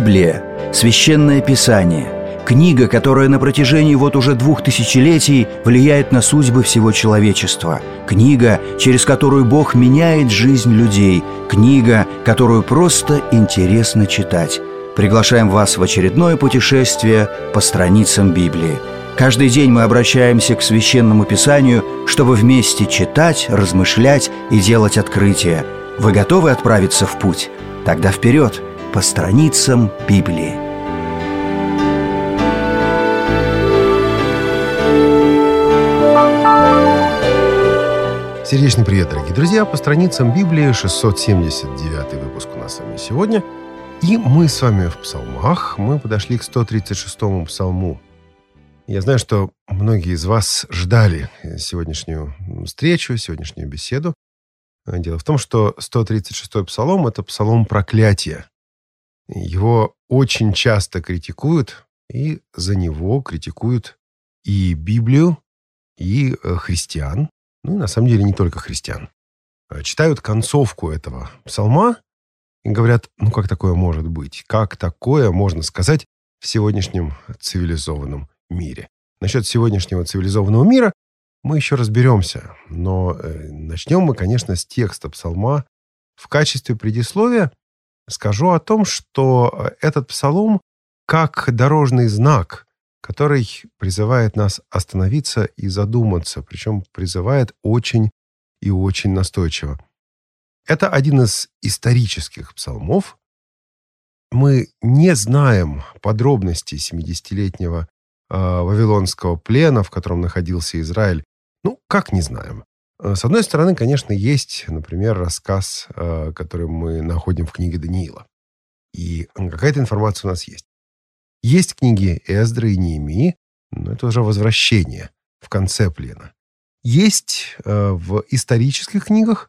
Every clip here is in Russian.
Библия – священное писание, книга, которая на протяжении уже 2000 влияет на судьбы всего человечества, книга, через которую Бог меняет жизнь людей, книга, которую просто интересно читать. Приглашаем вас в очередное путешествие по страницам Библии. Каждый день мы обращаемся к Священному Писанию, чтобы вместе читать, размышлять и делать открытия. Вы готовы отправиться в путь? Тогда вперед, по страницам Библии. Сердечный привет, дорогие друзья! По страницам Библии 679 выпуск у нас с вами сегодня. И мы с вами в псалмах. Мы подошли к 136-му псалму. Я знаю, что многие из вас ждали сегодняшнюю встречу, сегодняшнюю беседу. Дело в том, что 136-й псалом – это псалом проклятия. Его очень часто критикуют, и за него критикуют и Библию, и христиан. Ну, на самом деле, не только христиан. Читают концовку этого псалма и говорят, как такое может быть? Как такое можно сказать в сегодняшнем цивилизованном мире? Насчет сегодняшнего цивилизованного мира мы еще разберемся. Но начнем мы, конечно, с текста псалма. В качестве предисловия скажу о том, что этот псалом как дорожный знак, который призывает нас остановиться и задуматься, причем призывает очень и очень настойчиво. Это один из исторических псалмов. Мы не знаем подробностей 70-летнего вавилонского плена, в котором находился Израиль. Как не знаем? С одной стороны, конечно, есть, например, рассказ, который мы находим в книге Даниила. И какая-то информация у нас есть. Есть книги Эздры и Неемии, но это уже возвращение в конце плена. Есть в исторических книгах,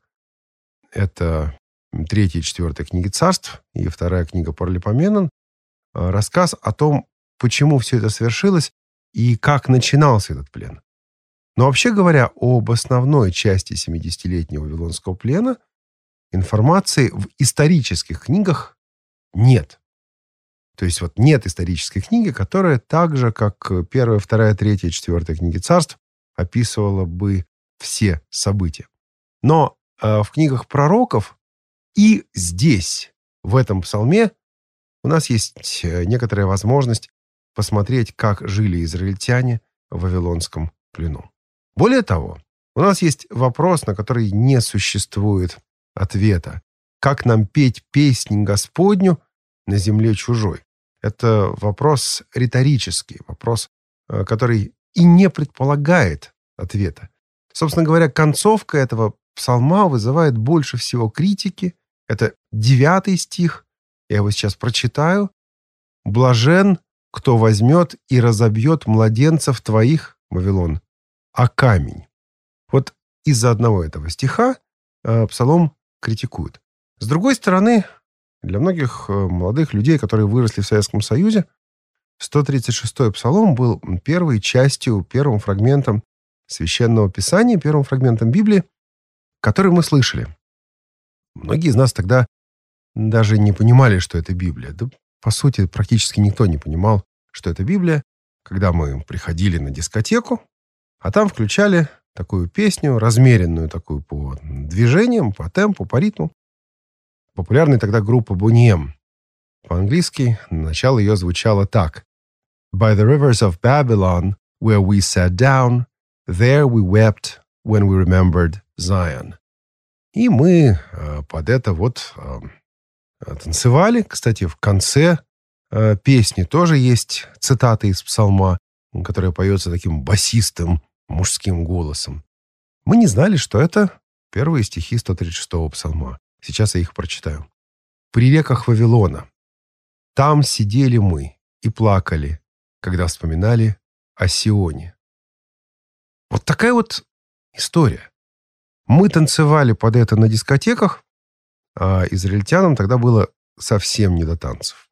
это 3 и 4 книги Царств и 2 книга Паралипоменон, рассказ о том, почему все это свершилось и как начинался этот плен. Но вообще говоря, об основной части 70-летнего вавилонского плена информации в исторических книгах нет. То есть нет исторической книги, которая так же, как 1, 2, 3, 4 книги Царств, описывала бы все события. Но в книгах пророков и здесь, в этом псалме, у нас есть некоторая возможность посмотреть, как жили израильтяне в вавилонском плену. Более того, у нас есть вопрос, на который не существует ответа. Как нам петь песнь Господню на земле чужой? Это вопрос риторический, вопрос, который и не предполагает ответа. Собственно говоря, концовка этого псалма вызывает больше всего критики. Это 9 стих, я его сейчас прочитаю. «Блажен, кто возьмет и разобьет младенцев твоих, Вавилон, а камень». Из-за одного этого стиха псалом критикуют. С другой стороны, для многих молодых людей, которые выросли в Советском Союзе, 136-й псалом был первой частью, первым фрагментом Священного Писания, первым фрагментом Библии, который мы слышали. Многие из нас тогда даже не понимали, что это Библия. Да, по сути, практически никто не понимал, что это Библия, когда мы приходили на дискотеку, а там включали такую песню, размеренную такую по движениям, по темпу, по ритму. Популярная тогда группа Boney M. По-английски начало ее звучало так. «By the rivers of Babylon, where we sat down, there we wept when we remembered Zion». И мы под это танцевали. Кстати, в конце песни тоже есть цитата из псалма, которая поется таким басистым мужским голосом. Мы не знали, что это первые стихи 136-го псалма. Сейчас я их прочитаю. «При реках Вавилона. Там сидели мы и плакали, когда вспоминали о Сионе». Такая история. Мы танцевали под это на дискотеках, а израильтянам тогда было совсем не до танцев.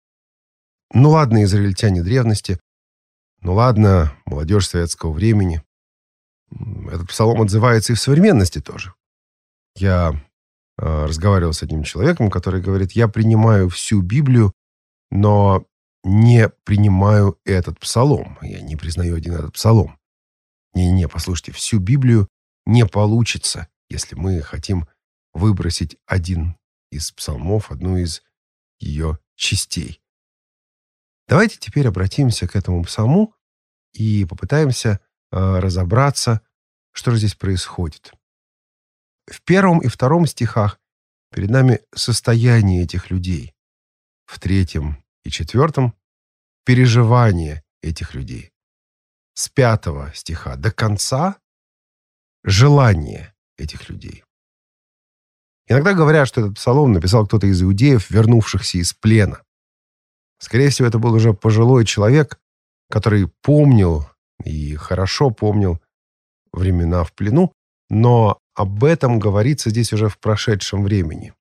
Ладно, израильтяне древности, ладно, молодежь советского времени. Этот псалом отзывается и в современности тоже. Я разговаривал с одним человеком, который говорит, я принимаю всю Библию но не принимаю этот псалом. Я не признаю один этот псалом. Не, послушайте, всю Библию не получится, если мы хотим выбросить один из псалмов, одну из ее частей. Давайте теперь обратимся к этому псалму и попытаемся разобраться, что же здесь происходит. В 1 и 2 стихах перед нами состояние этих людей. В 3 и 4 переживание этих людей. С 5 стиха до конца желание этих людей. Иногда говорят, что этот псалом написал кто-то из иудеев, вернувшихся из плена. Скорее всего, это был уже пожилой человек, который помнил и хорошо помнил времена в плену, но об этом говорится здесь уже в прошедшем времени.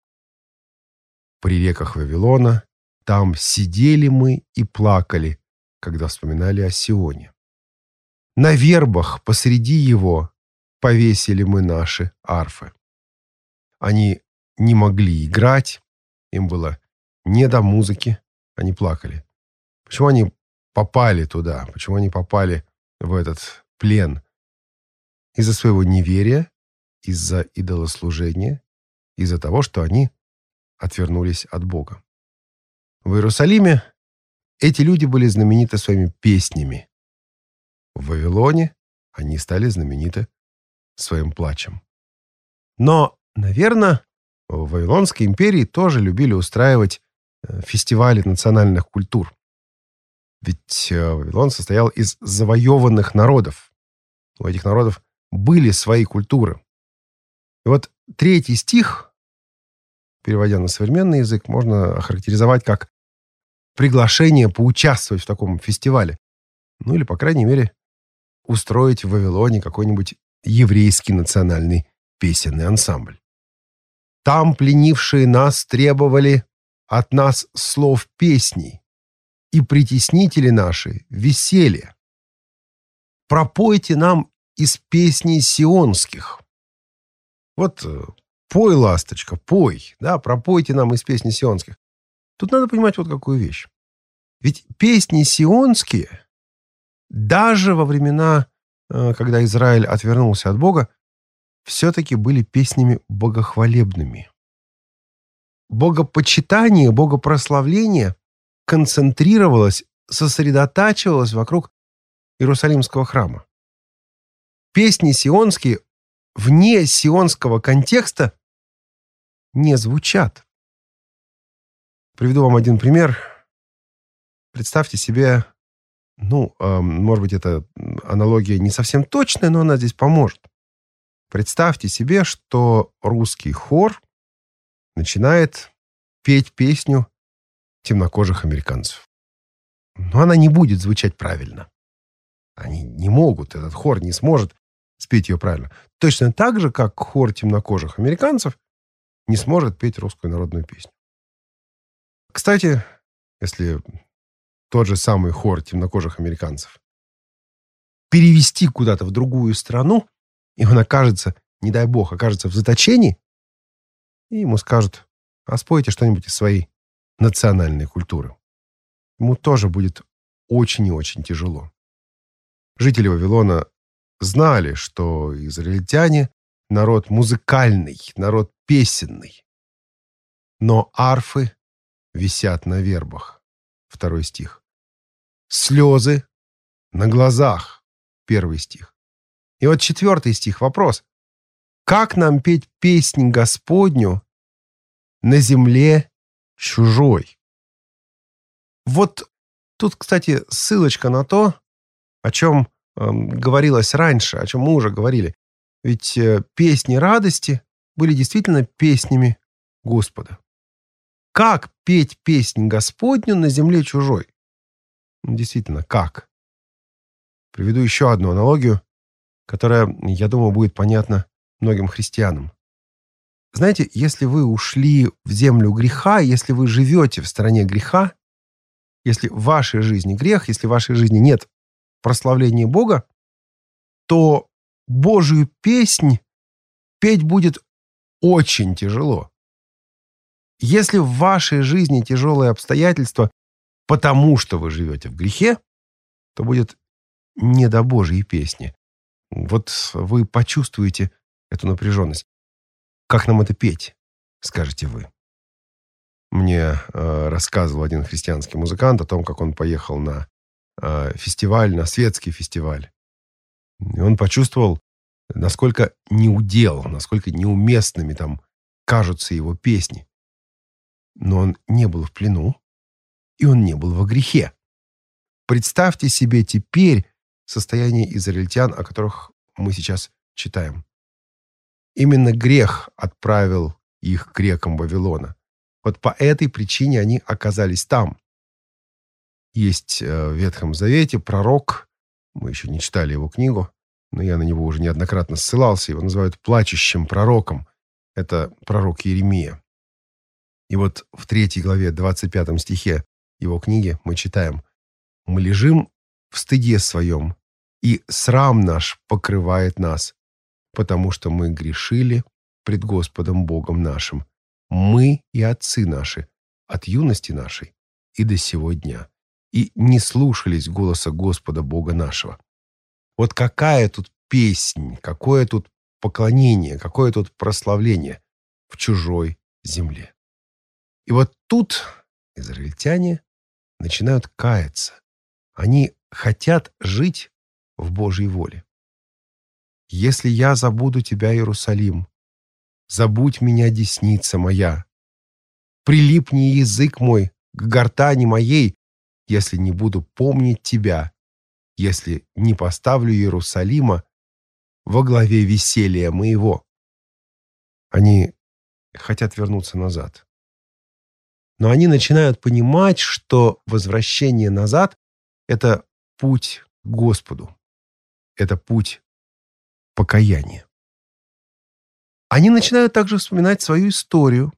При реках Вавилона там сидели мы и плакали, когда вспоминали о Сионе. На вербах посреди его повесили мы наши арфы. Они не могли играть, им было не до музыки, они плакали. Почему они попали туда? Почему они попали в этот плен? Из-за своего неверия, из-за идолослужения, из-за того, что они отвернулись от Бога. В Иерусалиме эти люди были знамениты своими песнями. В Вавилоне они стали знамениты своим плачем. Но, наверное, в Вавилонской империи тоже любили устраивать фестивали национальных культур. Ведь Вавилон состоял из завоеванных народов. У этих народов были свои культуры. И вот 3 стих, переводя на современный язык, можно охарактеризовать как приглашение поучаствовать в таком фестивале. Ну или, по крайней мере, устроить в Вавилоне какой-нибудь еврейский национальный песенный ансамбль. Там пленившие нас требовали от нас слов песней, и притеснители наши — веселья. Пропойте нам из песней сионских. Вот пой, ласточка, пой, да, пропойте нам из песни сионских. Тут надо понимать вот какую вещь. Ведь песни сионские, даже во времена, когда Израиль отвернулся от Бога, все-таки были песнями богохвалебными. Богопочитание, богопрославление концентрировалось, сосредотачивалось вокруг Иерусалимского храма. Песни сионские вне сионского контекста не звучат. Приведу вам один пример. Представьте себе, может быть, эта аналогия не совсем точная, но она здесь поможет. Представьте себе, что русский хор начинает петь песню темнокожих американцев. Но она не будет звучать правильно. Они не могут, этот хор не сможет спеть ее правильно. Точно так же, как хор темнокожих американцев не сможет петь русскую народную песню. Кстати, если тот же самый хор темнокожих американцев перевести куда-то в другую страну, и он окажется, не дай бог, окажется в заточении, и ему скажут: а спойте что-нибудь из своей национальной культуры. Ему тоже будет очень и очень тяжело. Жители Вавилона знали, что израильтяне — народ музыкальный, народ песенный. Но арфы висят на вербах. 2 стих. Слезы на глазах. 1 стих. И вот 4 стих. Вопрос. Как нам петь песнь Господню на земле чужой? Вот тут, кстати, ссылочка на то, о чем говорилось раньше, о чем мы уже говорили. Ведь песни радости были действительно песнями Господа. Как петь песнь Господню на земле чужой? Действительно, как? Приведу еще одну аналогию, которая, я думаю, будет понятна многим христианам. Знаете, если вы ушли в землю греха, если вы живете в стране греха, если в вашей жизни грех, если в вашей жизни нет прославления Бога, то Божию песнь петь будет очень тяжело. Если в вашей жизни тяжелые обстоятельства, потому что вы живете в грехе, то будет не до Божьей песни. Вот вы почувствуете эту напряженность. Как нам это петь, скажете вы? Мне рассказывал один христианский музыкант о том, как он поехал на фестиваль, на светский фестиваль. И он почувствовал, насколько неудел, насколько неуместными там кажутся его песни. Но он не был в плену, и он не был во грехе. Представьте себе теперь состояние израильтян, о которых мы сейчас читаем. Именно грех отправил их к рекам Вавилона. Вот по этой причине они оказались там. Есть в Ветхом Завете пророк, мы еще не читали его книгу, но я на него уже неоднократно ссылался, его называют плачущим пророком. Это пророк Иеремия. И вот в 3 главе 25 стихе его книги мы читаем: «Мы лежим в стыде своем, и срам наш покрывает нас, потому что мы грешили пред Господом Богом нашим, мы и отцы наши, от юности нашей и до сего дня, и не слушались голоса Господа Бога нашего». Вот какая тут песнь, какое тут поклонение, какое тут прославление в чужой земле. И вот тут израильтяне начинают каяться. Они хотят жить в Божьей воле. «Если я забуду тебя, Иерусалим, забудь меня, десница моя. Прилипни язык мой к гортани моей, если не буду помнить тебя, если не поставлю Иерусалима во главе веселья моего». Они хотят вернуться назад. Но они начинают понимать, что возвращение назад — это путь к Господу. Это путь покаяния. Они начинают также вспоминать свою историю.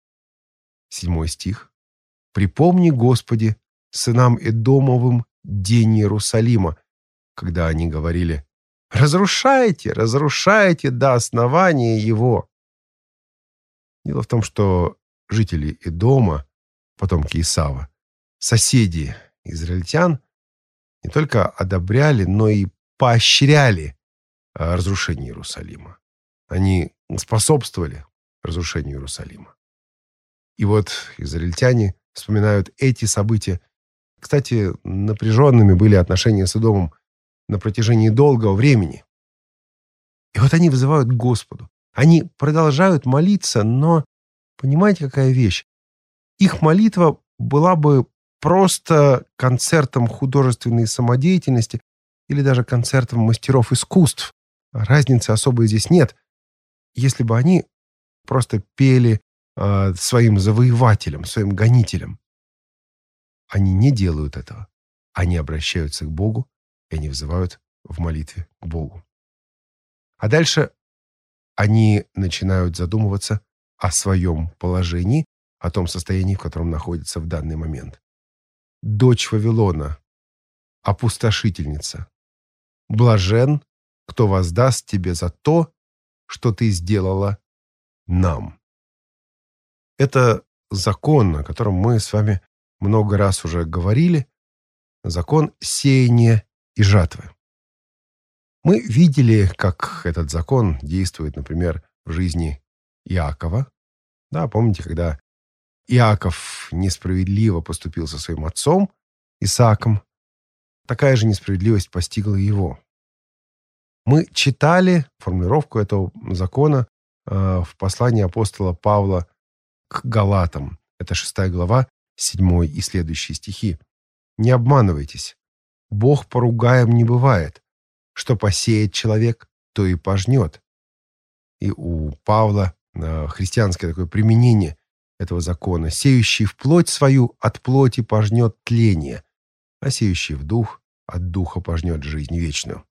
7 стих. «Припомни, Господи, сынам Эдомовым день Иерусалима, когда они говорили: разрушайте, разрушайте до основания его». Дело в том, что жители Эдома, потомки Исава, соседи израильтян, не только одобряли, но и поощряли разрушение Иерусалима. Они способствовали разрушению Иерусалима. И вот израильтяне вспоминают эти события. Кстати, напряженными были отношения с Эдомом на протяжении долгого времени. И вот они вызывают к Господу. Они продолжают молиться, но понимаете, какая вещь? Их молитва была бы просто концертом художественной самодеятельности или даже концертом мастеров искусств. Разницы особой здесь нет. Если бы они просто пели своим завоевателям, своим гонителям. Они не делают этого. Они обращаются к Богу, и они взывают в молитве к Богу. А дальше они начинают задумываться о своем положении, о том состоянии, в котором находится в данный момент. «Дочь Вавилона, опустошительница, блажен, кто воздаст тебе за то, что ты сделала нам». Это закон, о котором мы с вами много раз уже говорили, закон сеяния и жатвы. Мы видели, как этот закон действует, например, в жизни Иакова. Да, помните, когда Иаков несправедливо поступил со своим отцом Исааком, такая же несправедливость постигла его. Мы читали формулировку этого закона в послании апостола Павла к Галатам. Это 6 глава, 7 и следующие стихи. «Не обманывайтесь, Бог поругаем не бывает. Что посеет человек, то и пожнет». И у Павла христианское такое применение этого закона. «Сеющий в плоть свою от плоти пожнет тление, а сеющий в дух от духа пожнет жизнь вечную».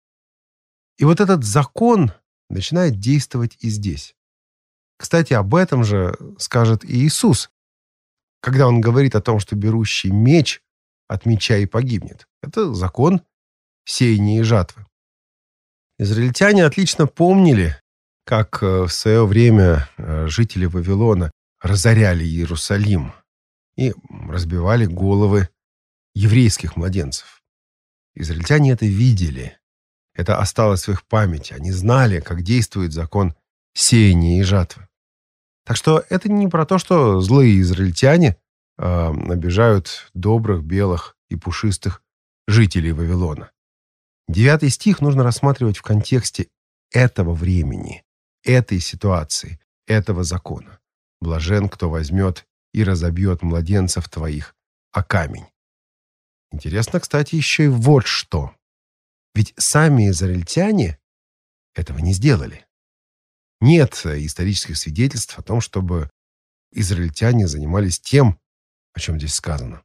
И вот этот закон начинает действовать и здесь. Кстати, об этом же скажет и Иисус, когда Он говорит о том, что берущий меч от меча и погибнет. Это закон сеяния и жатвы. Израильтяне отлично помнили, как в свое время жители Вавилона разоряли Иерусалим. и разбивали головы еврейских младенцев. Израильтяне это видели. Это осталось в их памяти. Они знали, как действует закон сеяния и жатвы. Так что это не про то, что злые израильтяне обижают добрых, белых и пушистых жителей Вавилона. 9 стих нужно рассматривать в контексте этого времени, этой ситуации, этого закона. «Блажен, кто возьмет и разобьет младенцев твоих о камень». Интересно, кстати, еще и вот что. Ведь сами израильтяне этого не сделали. Нет исторических свидетельств о том, чтобы израильтяне занимались тем, о чем здесь сказано.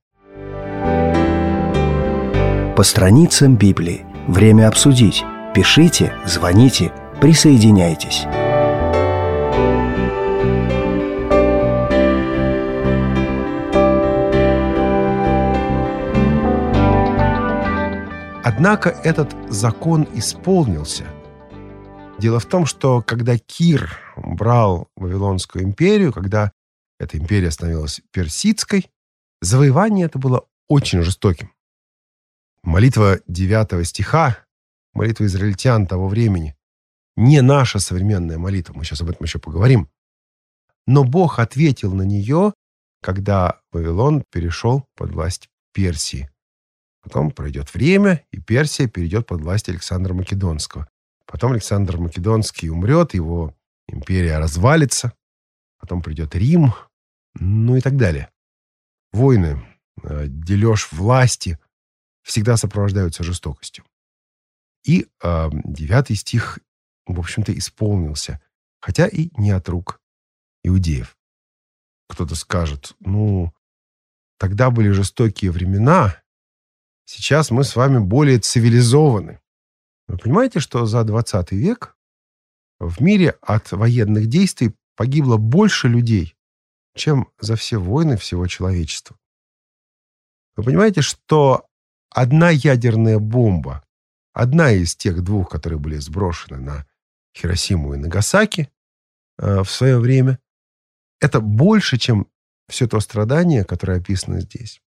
По страницам Библии. Время обсудить. Пишите, звоните, присоединяйтесь. Однако этот закон исполнился. Дело в том, что когда Кир брал Вавилонскую империю, когда эта империя становилась персидской, завоевание это было очень жестоким. Молитва 9 стиха, молитва израильтян того времени, не наша современная молитва, мы сейчас об этом еще поговорим, но Бог ответил на нее, когда Вавилон перешел под власть Персии. Потом пройдет время, и Персия перейдет под власть Александра Македонского. Потом Александр Македонский умрет, его империя развалится. Потом придет Рим, ну и так далее. Войны, дележ власти всегда сопровождаются жестокостью. И 9 стих, в общем-то, исполнился, хотя и не от рук иудеев. Кто-то скажет, тогда были жестокие времена, сейчас мы с вами более цивилизованы. Вы понимаете, что за 20 век в мире от военных действий погибло больше людей, чем за все войны всего человечества? Вы понимаете, что одна ядерная бомба, одна из тех 2, которые были сброшены на Хиросиму и Нагасаки в свое время, это больше, чем все то страдание, которое описано здесь.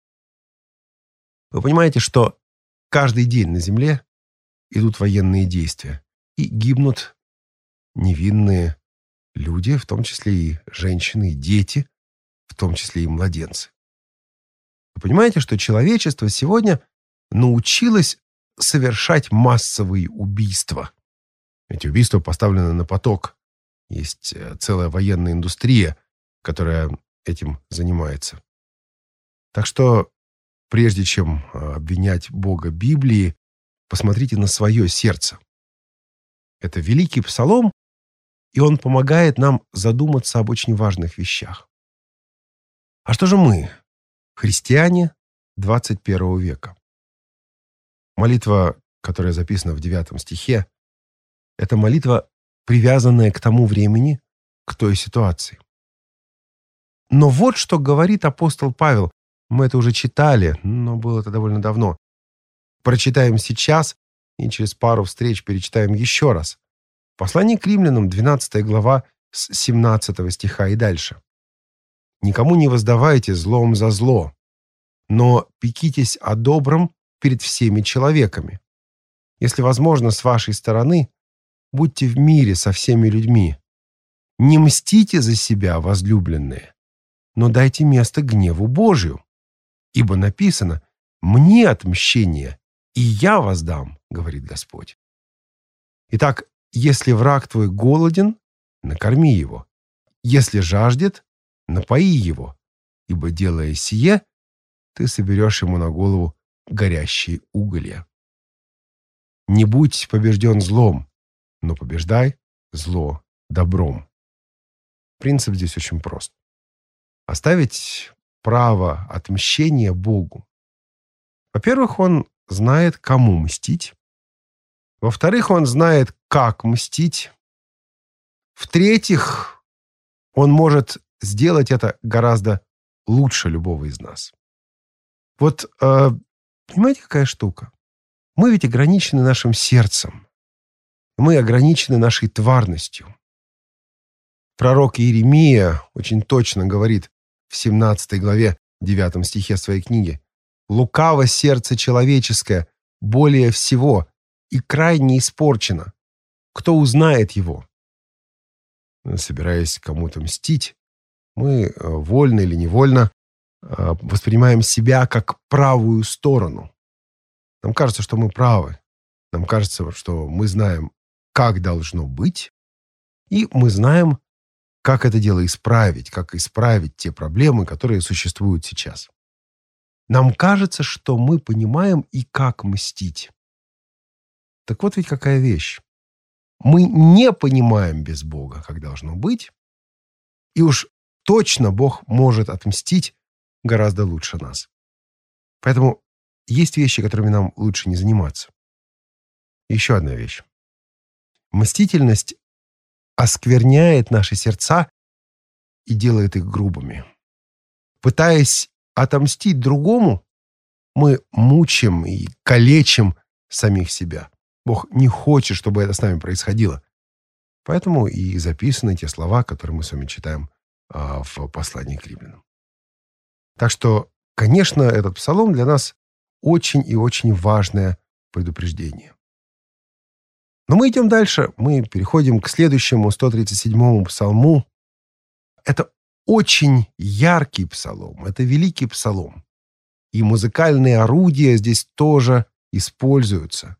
Вы понимаете, что каждый день на Земле идут военные действия, и гибнут невинные люди, в том числе и женщины, и дети, в том числе и младенцы. Вы понимаете, что человечество сегодня научилось совершать массовые убийства. Эти убийства поставлены на поток. Есть целая военная индустрия, которая этим занимается. Так что, прежде чем обвинять Бога Библии, посмотрите на свое сердце. Это великий псалом, и он помогает нам задуматься об очень важных вещах. А что же мы, христиане 21 века? Молитва, которая записана в 9 стихе, это молитва, привязанная к тому времени, к той ситуации. Но вот что говорит апостол Павел. Мы это уже читали, но было это довольно давно. Прочитаем сейчас и через пару встреч перечитаем еще раз. Послание к римлянам, 12 глава, с 17 стиха и дальше. «Никому не воздавайте злом за зло, но пекитесь о добром перед всеми человеками. Если возможно, с вашей стороны, будьте в мире со всеми людьми. Не мстите за себя, возлюбленные, но дайте место гневу Божию. Ибо написано: «Мне отмщение, и я воздам», говорит Господь. Итак, если враг твой голоден, накорми его. Если жаждет, напои его, ибо, делая сие, ты соберешь ему на голову горящие уголья. Не будь побежден злом, но побеждай зло добром. Принцип здесь очень прост. Оставить право отмщения Богу. Во-первых, Он знает, кому мстить. Во-вторых, Он знает, как мстить. В-третьих, Он может сделать это гораздо лучше любого из нас. Вот, понимаете, какая штука? Мы ведь ограничены нашим сердцем. Мы ограничены нашей тварностью. Пророк Иеремия очень точно говорит в 17 главе: 9 стихе своей книги: «Лукаво сердце человеческое более всего и крайне испорчено. Кто узнает его?» Собираясь кому-то мстить, мы вольно или невольно воспринимаем себя как правую сторону. Нам кажется, что мы правы. Нам кажется, что мы знаем, как должно быть, и мы знаем, как это дело исправить, как исправить те проблемы, которые существуют сейчас. Нам кажется, что мы понимаем и как мстить. Так вот ведь какая вещь. Мы не понимаем без Бога, как должно быть, и уж точно Бог может отмстить гораздо лучше нас. Поэтому есть вещи, которыми нам лучше не заниматься. Еще одна вещь. Мстительность оскверняет наши сердца и делает их грубыми. Пытаясь отомстить другому, мы мучим и калечим самих себя. Бог не хочет, чтобы это с нами происходило. Поэтому и записаны те слова, которые мы с вами читаем в послании к римлянам. Так что, конечно, этот псалом для нас очень и очень важное предупреждение. Но мы идем дальше. Мы переходим к следующему, 137-му псалму. Это очень яркий псалом. Это великий псалом. И музыкальные орудия здесь тоже используются.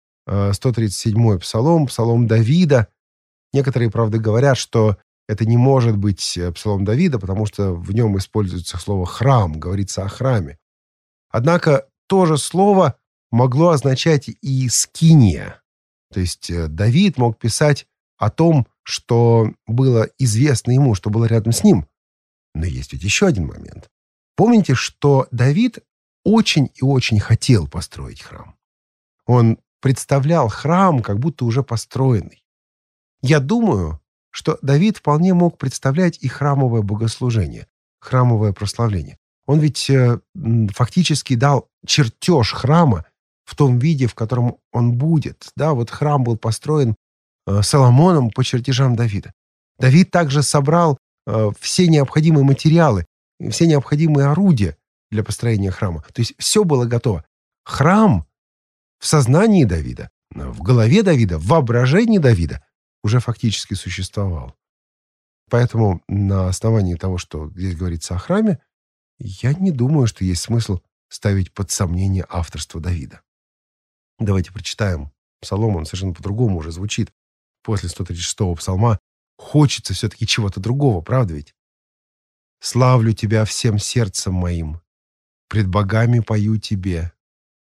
137-й псалом, псалом Давида. Некоторые, правда, говорят, что это не может быть псалом Давида, потому что в нем используется слово «храм», говорится о храме. Однако то же слово могло означать и «скиния». То есть Давид мог писать о том, что было известно ему, что было рядом с ним. Но есть ведь еще один момент. Помните, что Давид очень и очень хотел построить храм. Он представлял храм как будто уже построенный. Я думаю, что Давид вполне мог представлять и храмовое богослужение, храмовое прославление. Он ведь фактически дал чертеж храма в том виде, в котором он будет. Да, вот храм был построен Соломоном по чертежам Давида. Давид также собрал все необходимые материалы, все необходимые орудия для построения храма. То есть все было готово. Храм в сознании Давида, в голове Давида, в воображении Давида уже фактически существовал. Поэтому на основании того, что здесь говорится о храме, я не думаю, что есть смысл ставить под сомнение авторство Давида. Давайте прочитаем псалом, он совершенно по-другому уже звучит. После 136-го псалма хочется все-таки чего-то другого, правда ведь? «Славлю Тебя всем сердцем моим, пред богами пою Тебе.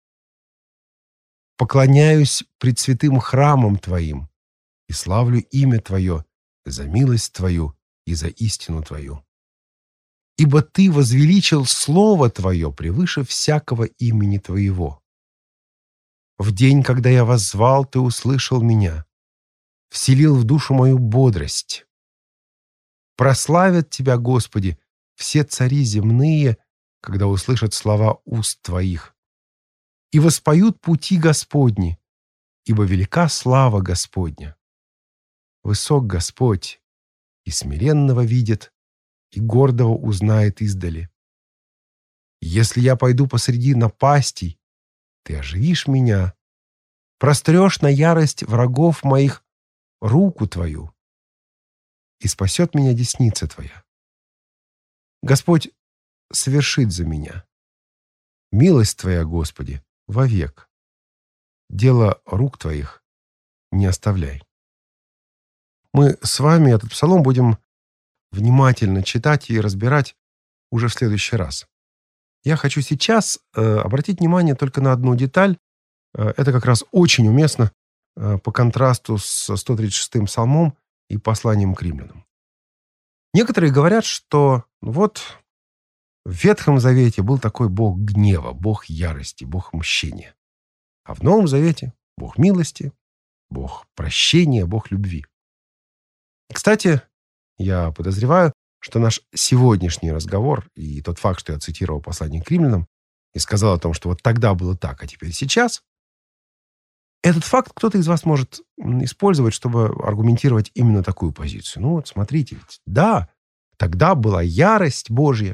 Поклоняюсь пред святым храмом Твоим и славлю имя Твое за милость Твою и за истину Твою. Ибо Ты возвеличил Слово Твое превыше всякого имени Твоего. В день, когда я воззвал, Ты услышал меня, вселил в душу мою бодрость. Прославят Тебя, Господи, все цари земные, когда услышат слова уст Твоих. И воспоют пути Господни, ибо велика слава Господня. Высок Господь, и смиренного видит, и гордого узнает издали. Если я пойду посреди напастей, Ты оживишь меня, прострешь на ярость врагов моих руку Твою, и спасет меня десница Твоя. Господь совершит за меня. Милость Твоя, Господи, вовек. Дело рук Твоих не оставляй. Мы с вами этот псалом будем внимательно читать и разбирать уже в следующий раз. Я хочу сейчас обратить внимание только на одну деталь. Это как раз очень уместно по контрасту с 136-м псалмом и посланием к римлянам. Некоторые говорят, что вот в Ветхом Завете был такой Бог гнева, Бог ярости, Бог мщения. А в Новом Завете Бог милости, Бог прощения, Бог любви. Кстати, я подозреваю, что наш сегодняшний разговор и тот факт, что я цитировал послание к римлянам и сказал о том, что вот тогда было так, а теперь сейчас, этот факт кто-то из вас может использовать, чтобы аргументировать именно такую позицию. Ну вот смотрите, ведь да, тогда была ярость Божья,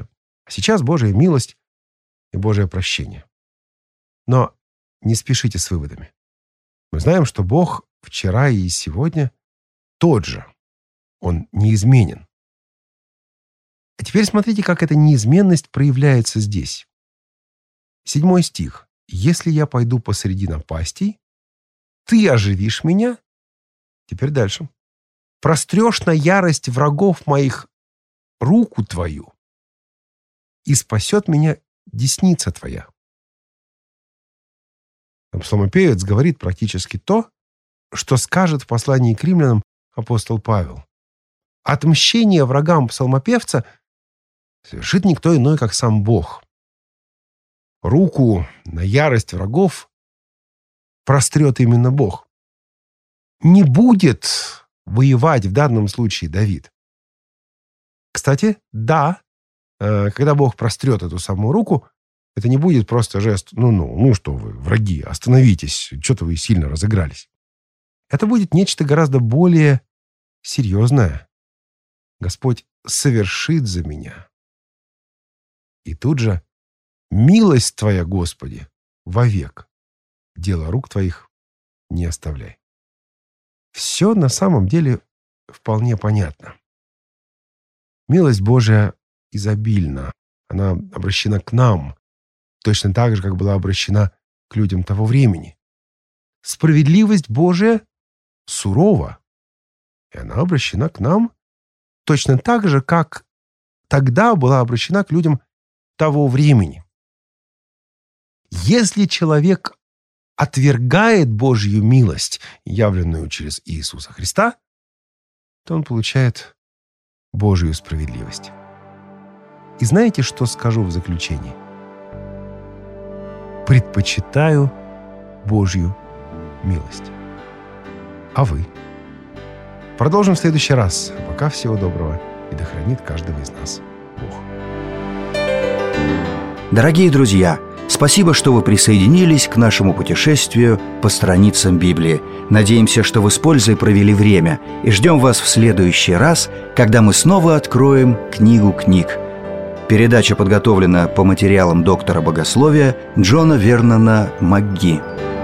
А сейчас Божья милость и Божье прощение. Но не спешите с выводами. Мы знаем, что Бог вчера и сегодня тот же. Он неизменен. А теперь смотрите, как эта неизменность проявляется здесь. 7 стих. «Если я пойду посреди напастей, ты оживишь меня». Теперь дальше. «Прострешь на ярость врагов моих руку твою, и спасет меня десница твоя». Псалмопевец говорит практически то, что скажет в послании к римлянам апостол Павел. Отмщение врагам псалмопевца совершит никто иной, как сам Бог. Руку на ярость врагов прострет именно Бог. Не будет воевать в данном случае Давид. Кстати, да, когда Бог прострет эту самую руку, это не будет просто жест «ну что вы, враги, остановитесь, что-то вы сильно разыгрались». Это будет нечто гораздо более серьезное. Господь совершит за меня. И тут же «Милость Твоя, Господи, вовек, дело рук Твоих не оставляй». Все на самом деле вполне понятно. Милость Божия изобильна. Она обращена к нам, точно так же, как была обращена к людям того времени. Справедливость Божия сурова, и она обращена к нам точно так же, как тогда была обращена к людям того времени. Если человек отвергает Божью милость, явленную через Иисуса Христа, то он получает Божью справедливость. И знаете, что скажу в заключении? Предпочитаю Божью милость. А вы? Продолжим в следующий раз. Пока всего доброго, и да хранит каждого из нас Бог. Дорогие друзья, спасибо, что вы присоединились к нашему путешествию по страницам Библии. Надеемся, что вы с пользой провели время, и ждем вас в следующий раз, когда мы снова откроем книгу книг. Передача подготовлена по материалам доктора богословия Джона Вернона МакГи.